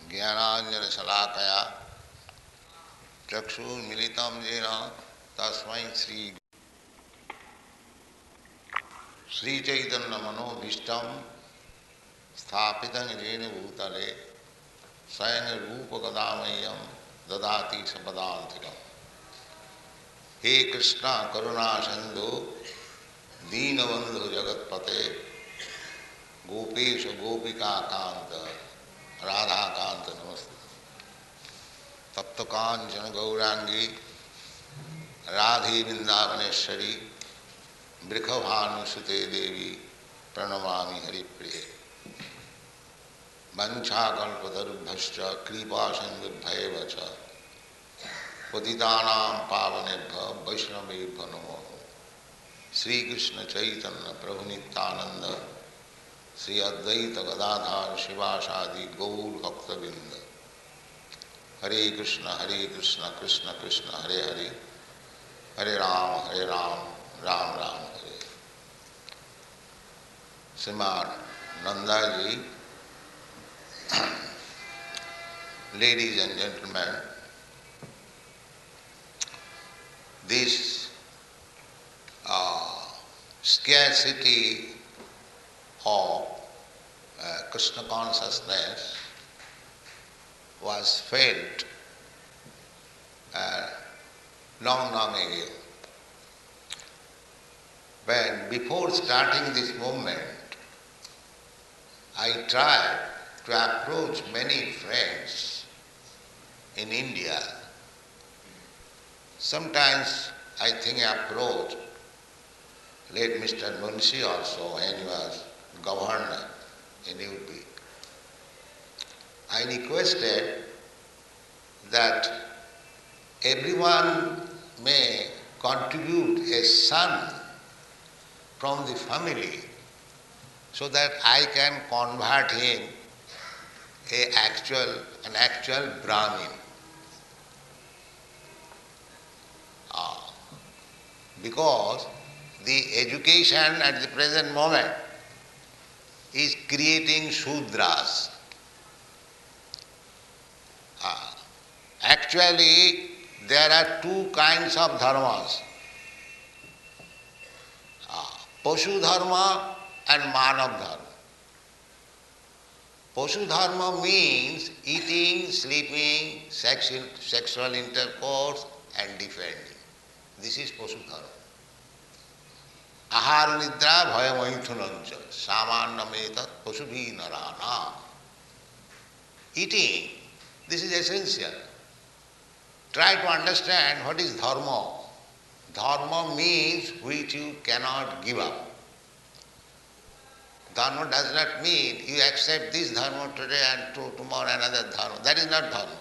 ज्ञानाञ्जनशलाकया चक्षुर्मिलितं येन तस्मै श्रीचैतन्यमनोभीष्टं स्थापितं येन भूतले स्वयं रूपकदामह्यं ददाति सपदान्तिकम्। हे कृष्ण करुणा सिंधु दीनबंधु जगत्पते गोपेश गोपिका कांत राधा कांत नमस्ते। तप्त कांचन गौरांगी राधे वृंदावनेश्वरी वृषभानुसुते देवी प्रणमामि हरिप्रिये। वंशाकल्पतरुभ्यश्च कृपा सिन्धुभ्येव च पतितानां पावनेभ्यो वैष्णवेभ्यो नमो नमः। श्री कृष्ण चैतन्य प्रभु नित्यानंद श्री अद्वैत गदाधर शिवासादि गौर भक्तवृंद। हरे कृष्ण कृष्ण कृष्ण हरे हरे, हरे राम राम राम हरे। श्रीमान Nanda ji, ladies and gentlemen, this scarcity of Krishna consciousness was felt long ago. When before starting this movement, I tried to approach many friends in India. Sometimes I think I approached late Mr. Munshi also when he was governor in UP. I requested that everyone may contribute a son from the family so that I can convert him an actual Brahmin. Because the education at the present moment is creating Shudras. Actually, there are two kinds of dharmas, Pashu dharma and Manav dharma. Pashu dharma means eating, sleeping, sexual intercourse and defending. This is Pashu dharma. Ahara nidra bhaya maithunancha samannam pasubhi narana. Eating, this is essential. Try to understand what is dharma. Dharma means which you cannot give up. Dharma does not mean you accept this dharma today and tomorrow another dharma. That is not dharma.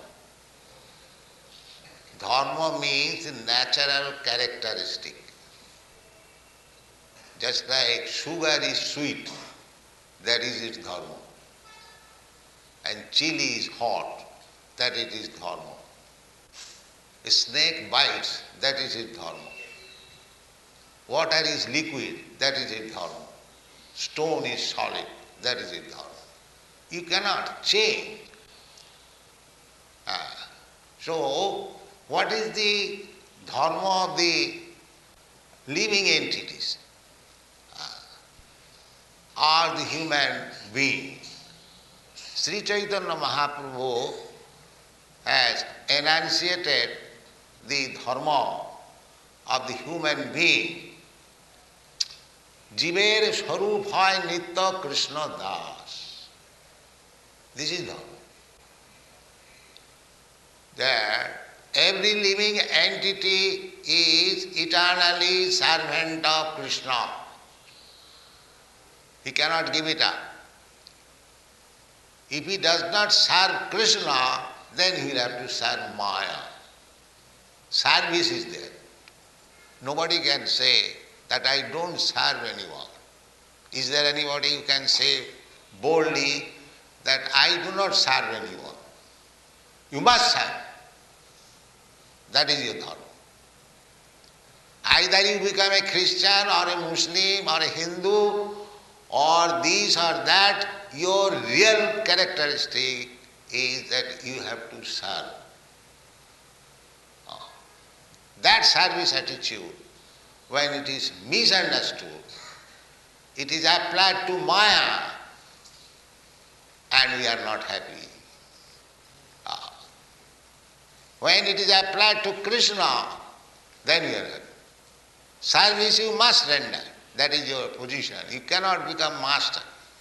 Dharma means natural characteristic. Just like sugar is sweet, that is its dharma. And chili is hot, that it is dharma. A snake bites, that is its dharma. Water is liquid, that is its dharma. Stone is solid, that is its dharma. You cannot change. So, what is the dharma of the living entities? Are the human beings. Sri Chaitanya Mahaprabhu has enunciated the dharma of the human being. Jiver Swarup hai Nitya Krishna Das. This is dharma. That every living entity is eternally servant of Krishna. He cannot give it up. If he does not serve Krishna, then he will have to serve Maya. Service is there. Nobody can say that I don't serve anyone. Is there anybody who can say boldly that I do not serve anyone? You must serve. That is your dharma. Either you become a Christian or a Muslim or a Hindu or this or that, your real characteristic is that you have to serve. That service attitude, when it is misunderstood, it is applied to Maya and we are not happy. When it is applied to Krishna, then we are happy. Service you must render. That is your position. You cannot become master.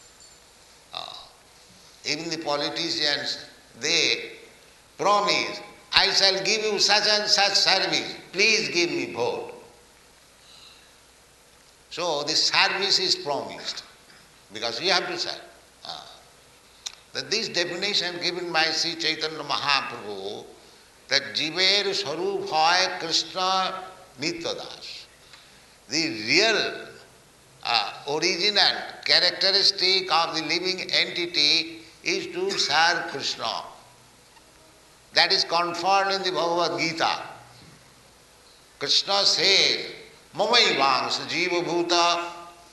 Even the politicians, they promise, I shall give you such and such service, please give me vote. So the service is promised, because you have to serve. This definition given by Sri Chaitanya Mahaprabhu, that Jiver Swarup Hoy Krishna Nityadas. The real original characteristic of the living entity is to serve Krishna. That is confirmed in the Bhagavad Gita. Krishna says, Mamaivangsa Jiva Bhuta.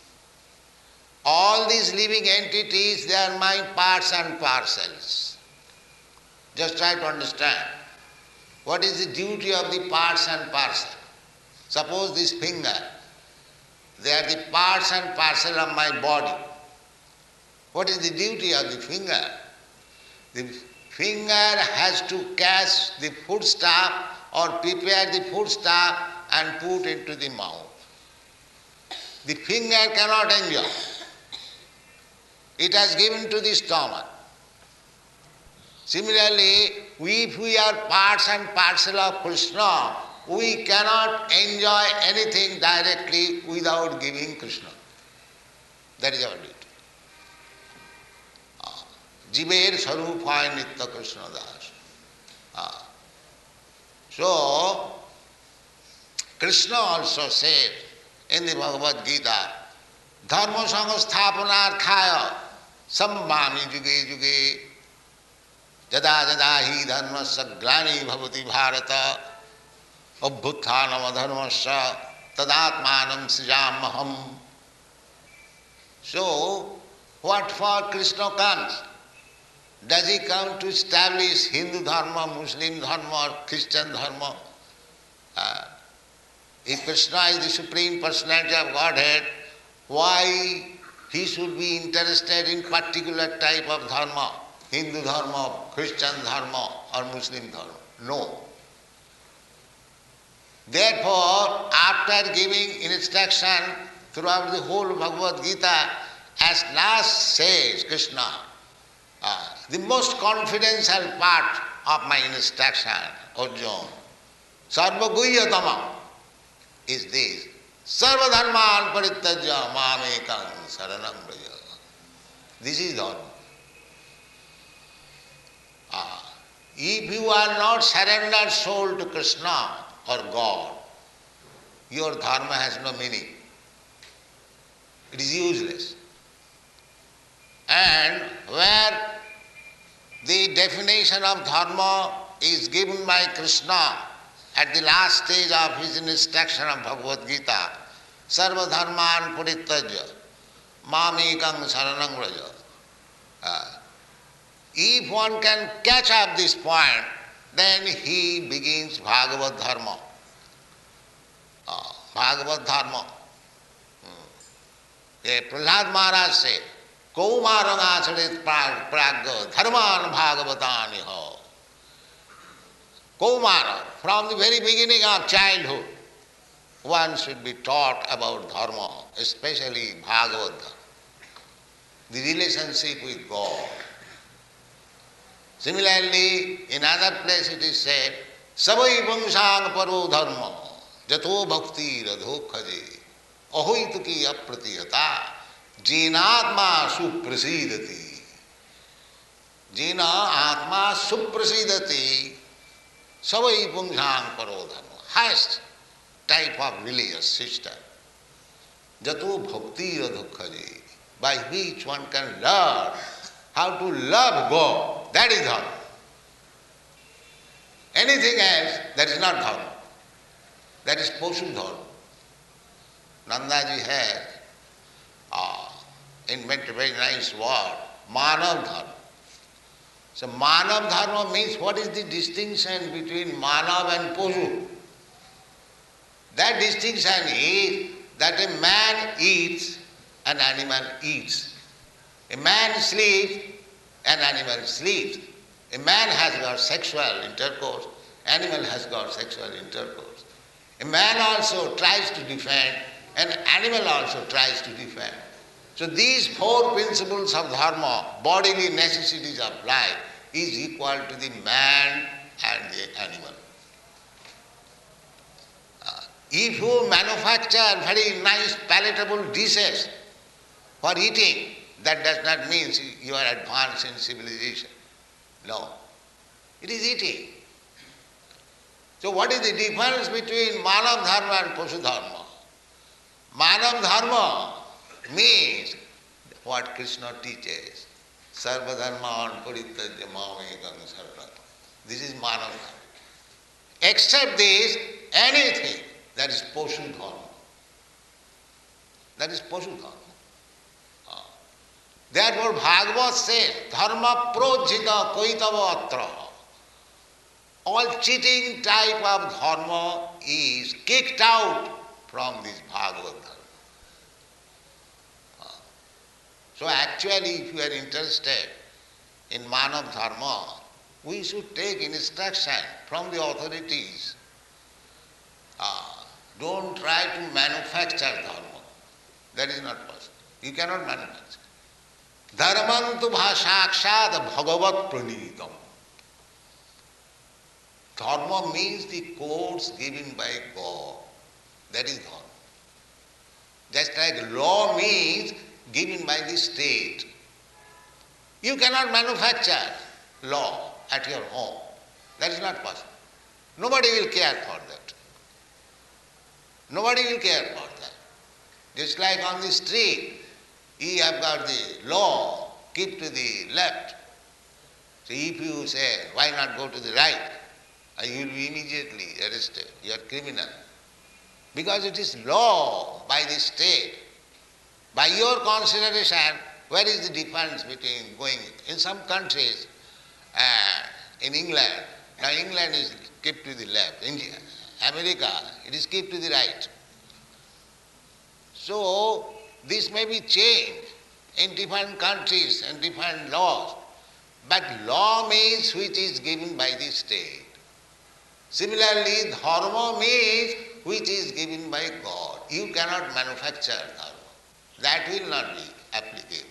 All these living entities, they are my parts and parcels. Just try to understand. What is the duty of the parts and parcel? Suppose this finger, they are the parts and parcel of my body. What is the duty of the finger? The finger has to catch the foodstuff or prepare the foodstuff and put into the mouth. The finger cannot enjoy. It has given to the stomach. Similarly, if we are parts and parcel of Krishna, we cannot enjoy anything directly without giving Krishna. That is our duty. Jiver Sarupaya Nitya Krishna Das. So, Krishna also said in the Bhagavad Gita, Dharma Sangasthapanarthaya Sambhami Juge Juge Jada Jada Hi Dharmasya Glani Bhavati Bharata Abhuthanam Dharmasya Tadatmanam Sijamaham. So, what for Krishna comes? Does he come to establish Hindu Dharma, Muslim Dharma or Christian Dharma? If Krishna is the Supreme Personality of Godhead, why he should be interested in particular type of dharma, Hindu Dharma, Christian Dharma or Muslim Dharma? No. Therefore, after giving instruction throughout the whole Bhagavad Gita, as last says Krishna, the most confidential part of my instruction, Arjuna, Sarvaguhyatama, is this. Sarvadharman parityajya mamekam saranam braja. This is dharma. If you are not surrendered soul to Krishna or God, your dharma has no meaning. It is useless. And where the definition of dharma is given by Krishna at the last stage of his instruction of Bhagavad Gita, Sarva Dharman Parityajya, Mamekam Saranam Vraja. If one can catch up this point, then he begins Bhagavad Dharma. Bhagavad Dharma. Prahlad Maharaj said, Kaumaranacharit pragya dharman bhagavatani ho. Kaumara, from the very beginning of childhood, one should be taught about dharma, especially Bhagavad Dharma, the relationship with God. Similarly, in other place it is said, Savai Vamsang Paro Dharma, Jato Bhakti Radhokhaje, Ahoituki Apratiyata, Jinatma Suprasidati. Jina Atma Suprasidati, Savai Vamsang Paro Dharma, highest type of religious system. Jato Bhakti Radhokhaje, by which one can learn how to love God. That is dharma. Anything else, that is not dharma. That is Poshu dharma. Nandaji has invented a very nice word, Manav dharma. So Manav Dharma means what is the distinction between Manav and Poshu? That distinction is that a man eats, an animal eats. A man sleeps, an animal sleeps. A man has got sexual intercourse, animal has got sexual intercourse. A man also tries to defend, an animal also tries to defend. So these four principles of dharma, bodily necessities of life, is equal to the man and the animal. If you manufacture very nice palatable dishes for eating, that does not mean you are advanced in civilization. No. It is eating. So what is the difference between Manav Dharma and Poshu Dharma? Manav Dharma means what Krishna teaches. Sarva dharma parityajya mamekam saranam. This is Manav Dharma. Except this, anything, that is Poshu Dharma. That is Poshu Dharma. Therefore Bhagavad says, dharma projita koitava atra. All cheating type of dharma is kicked out from this Bhagavad Dharma. So actually, if you are interested in Manav Dharma, we should take instruction from the authorities. Don't try to manufacture dharma. That is not possible. You cannot manufacture. Dharmantu bhasakshad bhagavat pranitam. Dharma means the codes given by God. That is dharma. Just like law means given by the state. You cannot manufacture law at your home. That is not possible. Nobody will care for that. Nobody will care for that. Just like on the street, you have got the law, keep to the left. So if you say, why not go to the right? You will be immediately arrested. You are criminal. Because it is law by the state. By your consideration, where is the difference between going in some countries, in England, now England is kept to the left, India, America, it is kept to the right. So this may be changed in different countries and different laws, but law means which is given by the state. Similarly, dharma means which is given by God. You cannot manufacture dharma. That will not be applicable.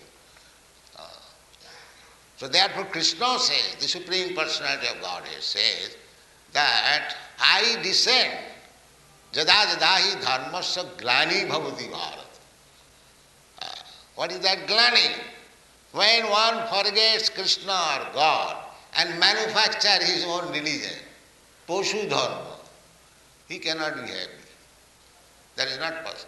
So therefore Krishna says, the Supreme Personality of Godhead says that I descend jada jadahi dharmasya glani bhavati bharat. What is that glani? When one forgets Krishna or God and manufacture his own religion, Poshu Dharma, he cannot be happy. That is not possible.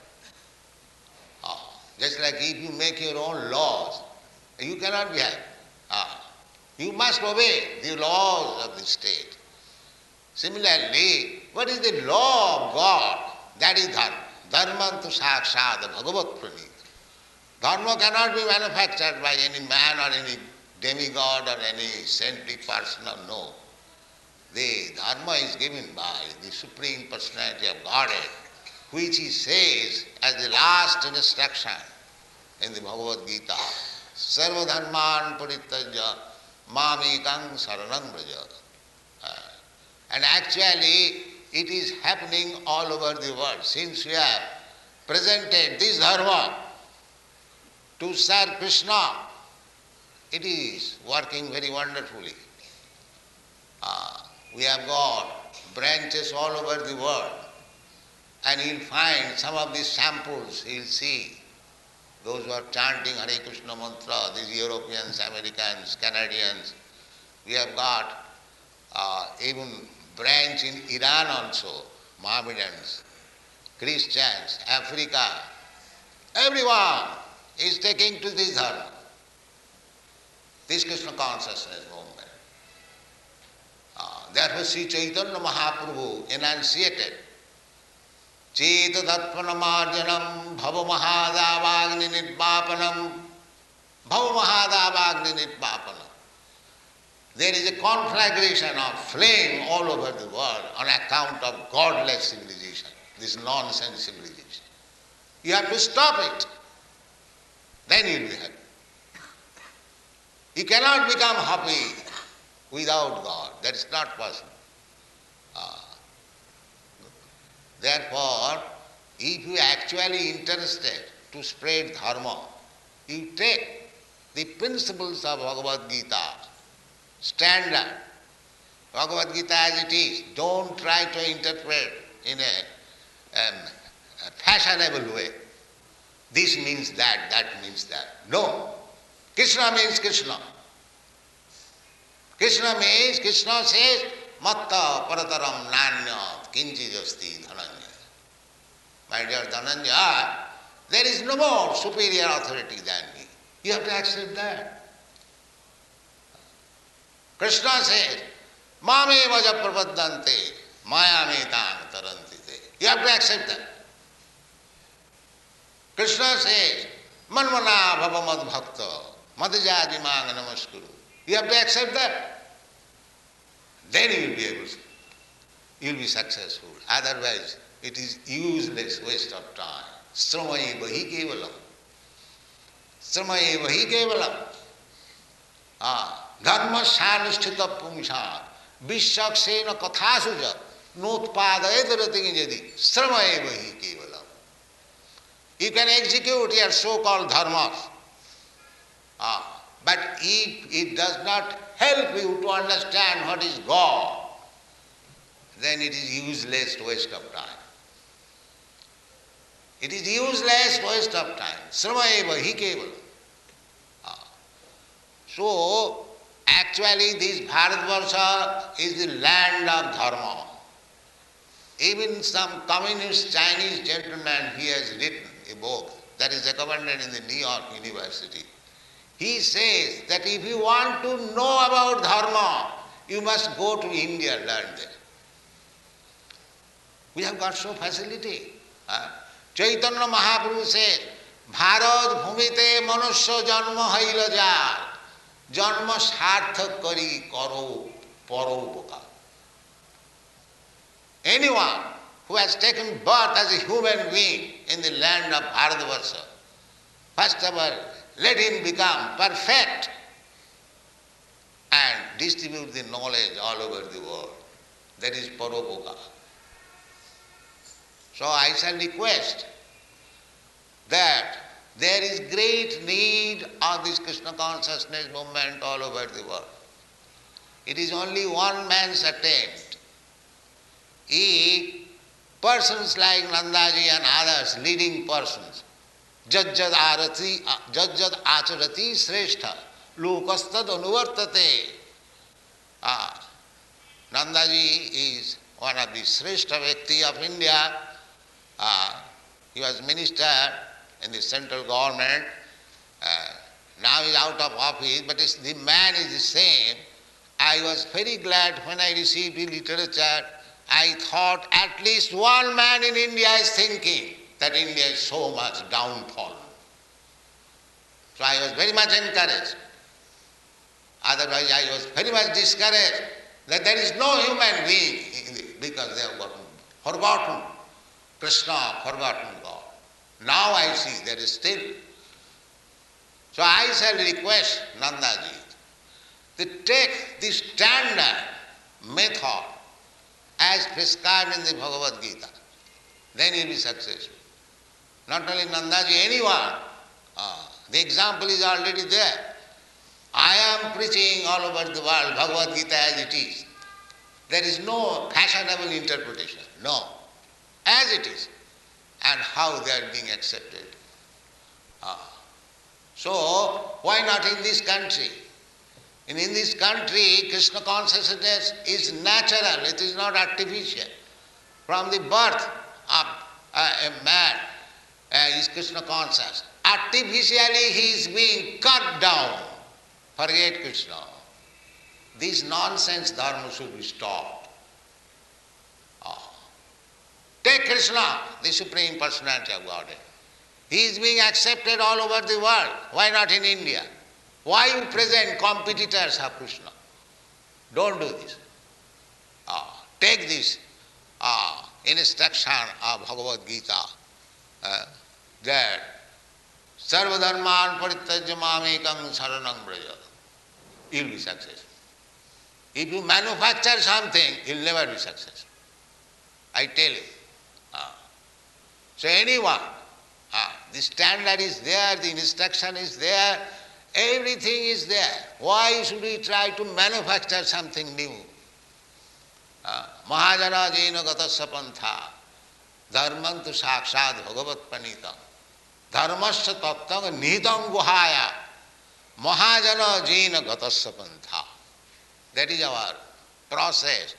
Just like if you make your own laws, you cannot be happy. You must obey the laws of the state. Similarly, what is the law of God? That is dharma. Dharmantu sakshat bhagavat pranita. Dharma cannot be manufactured by any man or any demigod or any saintly person or no. The dharma is given by the Supreme Personality of Godhead, which he says as the last instruction in the Bhagavad Gita, Sarva dharman parityajya mamekam saranam vraja. And actually it is happening all over the world. Since we have presented this dharma to serve Krishna, it is working very wonderfully. We have got branches all over the world, and you'll find some of these samples, you'll see those who are chanting Hare Krishna mantra, these Europeans, Americans, Canadians. We have got even branch in Iran also, Mohammedans, Christians, Africa. Everyone is taking to this dharma, this Krishna consciousness movement. Therefore Sri Chaitanya Mahaprabhu enunciated Cheta Tatpana Marjanam Bhava Mahadavagni Nidvapanam Bhava Mahadavagni Nidvapanam. there is a conflagration of flame all over the world on account of godless civilization, this nonsense civilization. You have to stop it. Then you will be happy. You cannot become happy without God. That is not possible. Therefore, if you are actually interested to spread dharma, you take the principles of Bhagavad Gita, standard, Bhagavad Gita as it is. Don't try to interpret in a fashionable way. This means that, that means that. No. Krishna means Krishna. Krishna means, Krishna says, Matta parataram nanyat kinchijasti dhananya. My dear Dhananjaya, there is no more superior authority than me. You have to accept that. Krishna says, Mame vaja prapaddante, maya metang tarantite. You have to accept that. Krishna says, Manmana bhava mad bhakta, madhyadi mang namaskuru. You have to accept that. Then you will be able to, you will be successful. Otherwise, it is useless waste of time. Srama eva hi kevalam. Srama eva hi kevalam. Dharma sanusthita pumsha vishaksena kathasuja notpadayadarating jadi srama eva hi kevalam. You can execute your so-called dharmas. But if it does not help you to understand what is God, then it is useless waste of time. It is useless waste of time. Srama eva hi kevalam. So, actually this Bharatvarsha is the land of dharma. Even some communist Chinese gentleman, he has written a book that is recommended in the New York University. He says that if you want to know about dharma, you must go to India, learn there. We have got so facility. Chaitanya Mahaprabhu said, Bharat bhumite manusya janma haila jar, janma sarthak kari karo paropakar. Anyone who has taken birth as a human being in the land of Bharatvarsha, first of all, let him become perfect and distribute the knowledge all over the world. That is paropakar. So I shall request that there is great need of this Krishna consciousness movement all over the world. It is only one man's attempt. If persons like Nandaji and others, leading persons, Jajjad acharati srestha, lokastad anuvartate. Nandaji is one of the srestha Vyakti of India. He was minister in the central government. Now he is out of office, but the man is the same. I was very glad when I received the literature. I thought at least one man in India is thinking that India is so much downfallen. So I was very much encouraged. Otherwise I was very much discouraged that there is no human being because they have forgotten Krishna, forgotten God. Now I see there is still. So I shall request Nandaji to take the standard method as prescribed in the Bhagavad Gita. Then he will be successful. Not only Nandaji, anyone. The example is already there. I am preaching all over the world Bhagavad Gita as it is. There is no fashionable interpretation. No. As it is. And how they are being accepted. So, why not in this country? In this country, Krishna consciousness is natural, it is not artificial. From the birth of a man is Krishna conscious. Artificially he is being cut down. Forget Krishna. This nonsense dharma should be stopped. Take Krishna, the Supreme Personality of Godhead. He is being accepted all over the world. Why not in India? Why you present competitors of Krishna? Don't do this. Take this instruction of Bhagavad Gita that Sarvadharman Parityajya Mamekam Saranam Braja. You'll be successful. If you manufacture something, you'll never be successful. I tell you. So anyone, the standard is there, the instruction is there, everything is there. Why should we try to manufacture something new? Mahajana jena gatasya pantha dharmantu sakshat bhagavat panitam dharmasya tattam nihitam guhaya mahajana jena gatasya pantha. That is our process.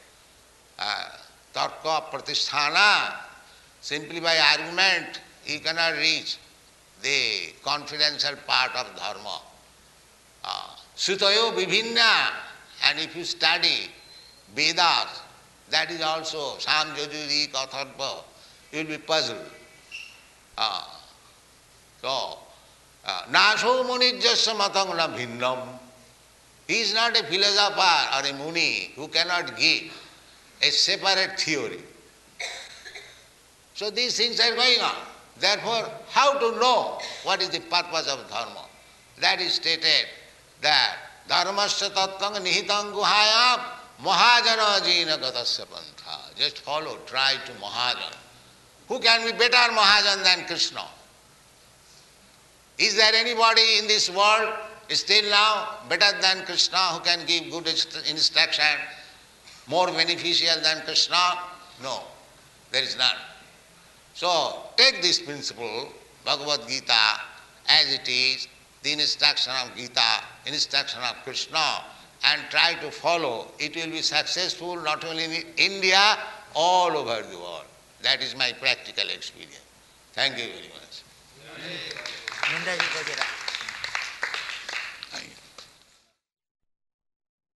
Tarka pratisthana, simply by argument you cannot reach the confidential part of dharma. Sutayo vibhinna, and if you study Vedas, that is also Sam Yajuri Katharva, you will be puzzled. Naso munijyasya matang na bhinnam. He is not a philosopher or a muni who cannot give a separate theory. So these things are going on. Therefore, how to know what is the purpose of dharma? That is stated that dharmasya tattam nihitam guhayam mahajana jena gatasya pantha. Just follow, try to mahajan. Who can be better mahajan than Krishna? Is there anybody in this world still now better than Krishna who can give good instruction, more beneficial than Krishna? No, there is none. So take this principle, Bhagavad Gita, as it is, the instruction of Gita, instruction of Krishna, and try to follow. It will be successful not only in India, all over the world. That is my practical experience. Thank you very much.